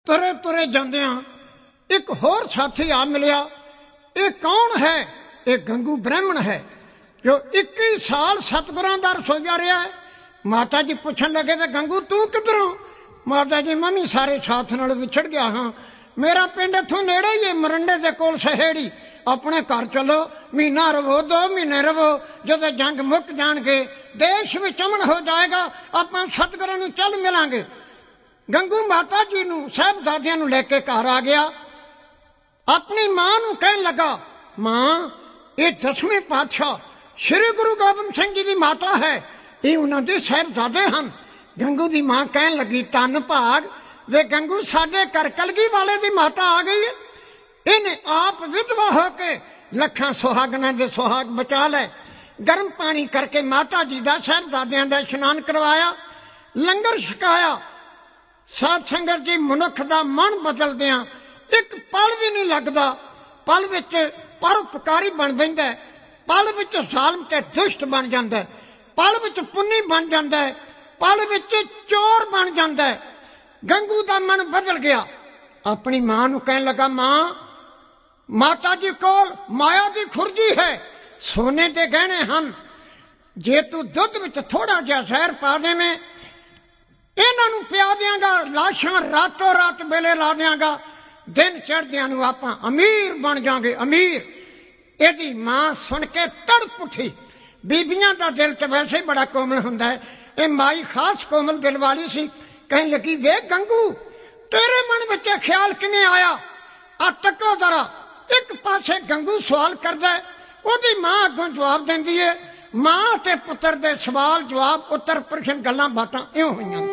ਤੁਰੇ ਤੁਰੇ ਜਾਂਦਿਆਂ ਇੱਕ ਹੋਰ ਸਾਥੀ ਆ ਮਿਲਿਆ। ਇਹ ਕੌਣ ਹੈ? ਇਹ ਗੰਗੂ ਬ੍ਰਾਹਮਣ ਹੈ ਜੋ 21 ਸਾਲ ਸਤਿਗੁਰਾਂ ਦਾ ਰਸੋਈਆ ਰਿਹਾ ਹੈ। ਮਾਤਾ ਜੀ ਪੁੱਛਣ ਲੱਗੇ ਤੇ ਗੰਗੂ ਤੂੰ ਕਿੱਧਰੋਂ? ਮਾਤਾ ਜੀ ਮੈਂ ਵੀ ਸਾਰੇ ਸਾਥ ਨਾਲ ਵਿਛੜ ਗਿਆ ਹਾਂ। ਮੇਰਾ ਪਿੰਡ ਇੱਥੋਂ ਨੇੜੇ ਹੀ ਹੈ, ਮਰੰਡੇ ਦੇ ਕੋਲ ਸਹੇੜੀ। ਆਪਣੇ ਘਰ ਚਲੋ, ਮਹੀਨਾ ਰਵੋ, 2 ਮਹੀਨੇ ਰਵੋ। ਜਦੋਂ ਜੰਗ ਮੁੱਕ ਜਾਣਗੇ, ਦੇਸ਼ ਵਿੱਚ ਅਮਨ ਹੋ ਜਾਏਗਾ, ਆਪਾਂ ਸਤਿਗੁਰਾਂ ਨੂੰ ਚੱਲ ਮਿਲਾਂਗੇ। ਗੰਗੂ ਮਾਤਾ ਜੀ ਨੂੰ ਸਾਹਿਬਜ਼ਾਦਿਆਂ ਨੂੰ ਲੈ ਕੇ ਘਰ ਆ ਗਿਆ। ਆਪਣੀ ਮਾਂ ਨੂੰ ਕਹਿਣ ਲੱਗਾ, ਮਾਂ ਇਹ 10ਵੇਂ ਪਾਤਸ਼ਾਹ ਸ਼੍ਰੀ ਗੁਰੂ ਗੋਬਿੰਦ ਸਿੰਘ ਜੀ ਦੀ ਮਾਤਾ ਹੈ, ਇਹ ਉਹਨਾਂ ਦੇ ਸਾਹਿਬਜ਼ਾਦੇ ਹਨ। ਗੰਗੂ ਦੀ ਮਾਂ ਕਹਿਣ ਲੱਗੀ, ਧੰਨ ਭਾਗ ਵੇ ਗੰਗੂ, ਸਾਡੇ ਘਰ ਕਲਗੀ ਵਾਲੇ ਦੀ ਮਾਤਾ ਆ ਗਈ ਹੈ। ਇਹਨੇ ਆਪ ਵਿਧਵਾ ਹੋ ਕੇ ਲੱਖਾਂ ਸੁਹਾਗਣਾਂ ਦੇ ਸੁਹਾਗ ਬਚਾ ਲਏ। ਗਰਮ ਪਾਣੀ ਕਰਕੇ ਮਾਤਾ ਜੀ ਦਾ ਸਾਹਿਬਜ਼ਾਦਿਆਂ ਦਾ ਇਸ਼ਨਾਨ ਕਰਵਾਇਆ, ਲੰਗਰ ਛਕਾਇਆ। ਸਾਧ ਸੰਗਤ ਜੀ, ਮਨੁੱਖ ਦਾ ਮਨ ਬਦਲਦਿਆਂ ਇੱਕ ਪਲ ਵੀ ਨਹੀਂ ਲੱਗਦਾ। ਪਲ ਵਿੱਚ ਪਰਉਪਕਾਰੀ ਬਣ ਜਾਂਦਾ ਹੈ, ਪਲ ਵਿੱਚ ਜ਼ਾਲਮ ਤੇ ਦੁਸ਼ਟ ਬਣ ਜਾਂਦਾ ਹੈ, ਪਲ ਵਿੱਚ ਪੁੰਨੀ ਬਣ ਜਾਂਦਾ ਹੈ, ਪਲ ਵਿੱਚ ਚੋਰ ਬਣ ਜਾਂਦਾ ਹੈ। ਗੰਗੂ ਦਾ ਮਨ ਬਦਲ ਗਿਆ। ਆਪਣੀ ਮਾਂ ਨੂੰ ਕਹਿਣ ਲੱਗਾ, ਮਾਂ ਮਾਤਾ ਜੀ ਕੋਲ ਮਾਇਆ ਦੀ ਖੁਰਜੀ ਹੈ, ਸੋਨੇ ਦੇ ਗਹਿਣੇ ਹਨ। ਜੇ ਤੂੰ ਦੁੱਧ ਵਿੱਚ ਥੋੜਾ ਜਿਹਾ ਜ਼ਹਿਰ ਪਾ ਦੇਵੇਂ, ਇਹਨਾਂ ਨੂੰ ਪਿਆ ਦਿਆਂਗਾ, ਲਾਸ਼ਾਂ ਰਾਤੋਂ ਰਾਤ ਵੇਲੇ ਲਾ ਦਿਆਂਗਾ, ਦਿਨ ਚੜ੍ਹਦਿਆਂ ਨੂੰ ਆਪਾਂ ਅਮੀਰ ਬਣ ਜਾਾਂਗੇ, ਅਮੀਰ। ਇਹਦੀ ਮਾਂ ਸੁਣ ਕੇ ਤੜਪ ਉੱਠੀ। ਬੀਬੀਆਂ ਦਾ ਦਿਲ ਤੇ ਵੈਸੇ ਹੀ ਬੜਾ ਕੋਮਲ ਹੁੰਦਾ ਹੈ, ਇਹ ਮਾਈ ਖਾਸ ਕੋਮਲ ਦਿਲ ਵਾਲੀ ਸੀ। ਕਹਿਣ ਲੱਗੀ, ਵੇਖ ਗੰਗੂ, ਤੇਰੇ ਮਨ ਵਿੱਚ ਖਿਆਲ ਕਿਵੇਂ ਆਇਆ? ਆ ਤੱਕੋ ਜ਼ਰਾ। ਇੱਕ ਪਾਸੇ ਗੰਗੂ ਸਵਾਲ ਕਰਦਾ, ਉਹਦੀ ਮਾਂ ਅੱਗੋਂ ਜਵਾਬ ਦਿੰਦੀ ਹੈ। ਮਾਂ ਤੇ ਪੁੱਤਰ ਦੇ ਸਵਾਲ ਜਵਾਬ, ਉੱਤਰ ਪ੍ਰਸ਼ਨ, ਗੱਲਾਂ ਬਾਤਾਂ ਇਉਂ ਹੋਈਆਂ।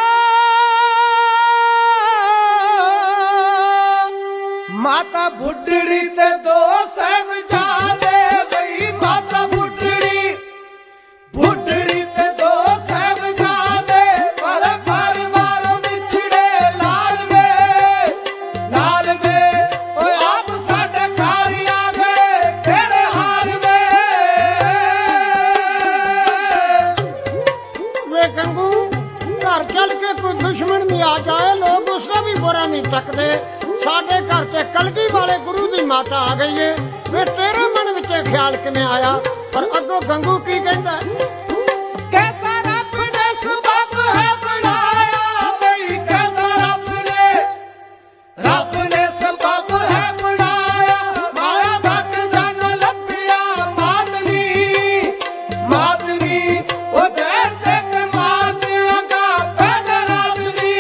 ਮਾਤਾ ਬੁੱਢੜੀ ਤੇ 2 ਸਾਹਿਬਜ਼ਾਦੇ ਬਈ, ਮਾਤਾ ਬੁੱਢੜੀ ਤੇ 2 ਸਾਹਿਬਜ਼ਾਦੇ, ਪਰ ਪਰਿਵਾਰ ਵਿਛੜੇ ਲਾਲ ਵੇ ਓਏ ਆਪ ਸਾਡੇ ਘਰ ਆ ਗਏ, ਕਿਹੜੇ ਹਾਲ ਵੇ ਗੰਗੂ, ਘਰ ਚੱਲ ਕੇ ਕੋਈ ਦੁਸ਼ਮਣ ਵੀ ਆ ਜਾਏ, ਲੋਕ ਉਸਦਾ ਵੀ ਬੁਰਾ ਨਹੀਂ ਤੱਕਦੇ। ਸਾਡੇ ਘਰ ਤੇ ਕਲਗੀ ਵਾਲੇ ਗੁਰੂ ਦੀ ਮਾਤਾ ਆ ਗਈ ਏ, ਵੇ ਤੇਰੇ ਮਨ ਵਿੱਚ ਖਿਆਲ ਕਿਵੇਂ ਆਇਆ? ਪਰ ਅੱਗੋਂ ਗੰਗੂ ਕੀ ਕਹਿੰਦਾ, कैसा रब ने सबब है बनाया बई, कैसा रब ने सबब है बनाया, माया तक जन लपिया मातनी ओ जैसे के मातिया का पैदल आदमी।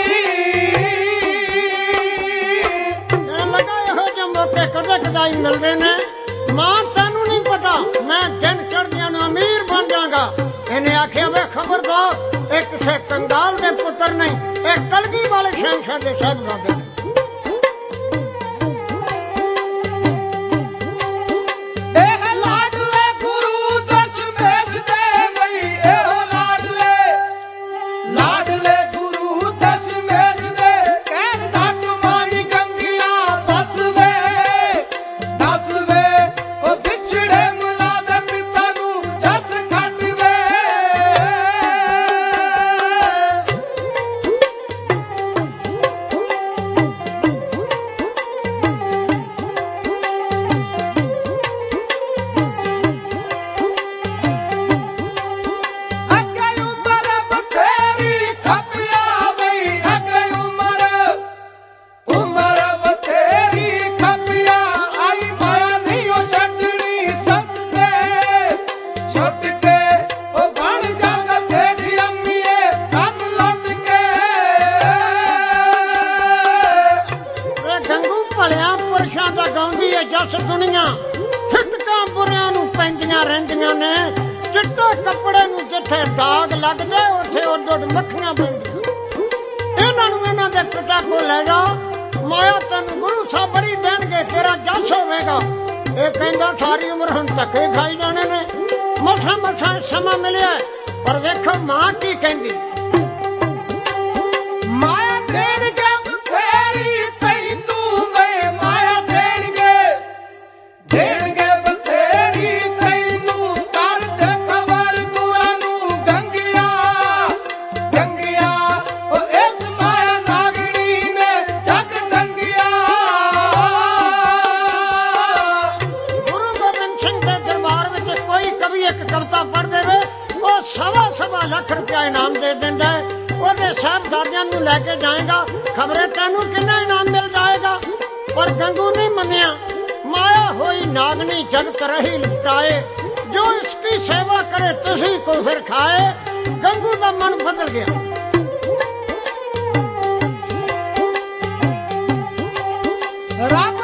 ਕਹਿਣ ਲੱਗਾ, ਇਹੋ ਜਿਹੇ ਮੌਕੇ ਕਦੇ ਕਦਾਈ ਮਿਲਦੇ ਨੇ। ਮਾਂ ਤੈਨੂੰ ਨਹੀਂ ਪਤਾ, ਮੈਂ ਦਿਨ ਚੜ੍ਹਦਿਆਂ ਨੂੰ ਅਮੀਰ ਬਣ ਜਾਵਾਂਗਾ। ਇਹਨੇ ਆਖਿਆ, ਵੇ ਖਬਰਦਾਰ, ਇਹ ਕਿਸੇ ਕੰਗਾਲ ਦੇ ਪੁੱਤਰ ਨਹੀਂ, ਇਹ ਕਲਗੀ ਵਾਲੇ ਸ਼ਹਿਨशाह ਦੇ ਸਾਹਿਬਜ਼ਾਦੇ ਨੇ। ਇਹ ਲਾਡਲੇ ਗੁਰੂ ਦਸ਼ਮੇਸ਼ ਦੇ ਬਈ, ਇਹ ਲਾਡਲੇ ਗੁਰੂ ਦਸ਼ਮੇਸ਼ ਦੇ, ਕਹਿਣ ਤੱਕ ਮਾਈ ਗੰਗਿਆ ਦੱਸ ਵੇ ਉਹ ਵਿਛੜੇ ਮੁਲਾ ਦੇ ਪਿਤਾ ਨੂੰ ਜਸ ਖੱਟ ਵੇ। ਅੱਗੇ ਉਮਰ ਬਥੇਰੀ ਖਪਿਆ ਬਈ, ਅੱਗੇ ਉਮਰ ਬਥੇਰੀ ਖਪਿਆ, ਆਈ ਮਾਇਆ ਨਹੀਂ ਉਹ ਛੱਡਣੀ ਛੁੱਟ ਕੇ ਉਹ ਬਣ ਜਾਗਾ ਸੇਠ ਅੰਮੀਏ ਕੰਨ ਲੁੱਟ ਕੇ। ਵੇ ਗੰਗੂ, ਭਲਿਆਂ ਪੁਰਸ਼ਾਂ ਦਾ ਗਾਉਂਦੀ ਏ ਜਸ ਦੁਨੀਆ, ਫਿਟਕਾਂ ਬੁਰਿਆਂ ਨੂੰ ਪੈਂਦੀਆਂ ਰਹਿੰਦੀਆਂ ਨੇ। ਚਿੱਟੇ ਕੱਪੜੇ ਨੂੰ ਜਿੱਥੇ ਦਾਗ ਲੱਗ ਜਾਏ, ਉੱਥੇ ਉੱਡ ਮੱਖੀਆਂ ਪੈਂਦੀਆਂ। ਇਹਨਾਂ ਨੂੰ ਇਹਨਾਂ ਦੇ ਪਿਤਾ ਕੋਲ ਲੈ ਜਾ, ਮਾਇਆ ਤੈਨੂੰ ਗੁਰੂ ਸਾਹਿਬ ਬੜੀ ਦੇਣਗੇ, ਤੇਰਾ ਜਸ ਹੋਵੇਗਾ। ਇਹ ਕਹਿੰਦਾ, ਸਾਰੀ ਉਮਰ ਹੁਣ ਧੱਕੇ ਖਾਈ ਜਾਣੇ ਨੇ, ਮਸਾਂ ਸਮਾਂ ਮਿਲਿਆ। ਪਰ ਵੇਖੋ ਮਾਂ ਕੀ ਕਹਿੰਦੀ, ਮਾਇਆ ਦੇਣਗੇ ਬਥੇਰੀ ਤੈਨੂੰ ਵੇ, ਮਾਇਆ ਦੇਣਗੇ ਬਥੇਰੀ ਤੈਨੂੰ, ਕਰ ਦੇ ਖਬਰ ਗੁਰਾਂ ਨੂੰ ਗੰਗਿਆ ਉਹ ਇਸ ਮਾਇਆ ਨਾਗਣੀ ਨੇ ਜਗ ਸਾਹਿਬਜ਼ਾਦਿਆਂ ਨੂੰ ਲੈ ਕੇ ਜਾਏਗਾ, ਖਬਰੇ ਤੈਨੂੰ ਕਿੰਨਾ ਇਨਾਮ ਮਿਲ ਜਾਏਗਾ। ਪਰ ਗੰਗੂ ਨਹੀਂ ਮੰਨਿਆ। ਮਾਇਆ ਹੋਈ नागनी जगत रही लुटाए, जो इसकी सेवा करे तुसी को फिर खाए। गंगू का मन बदल गया। रब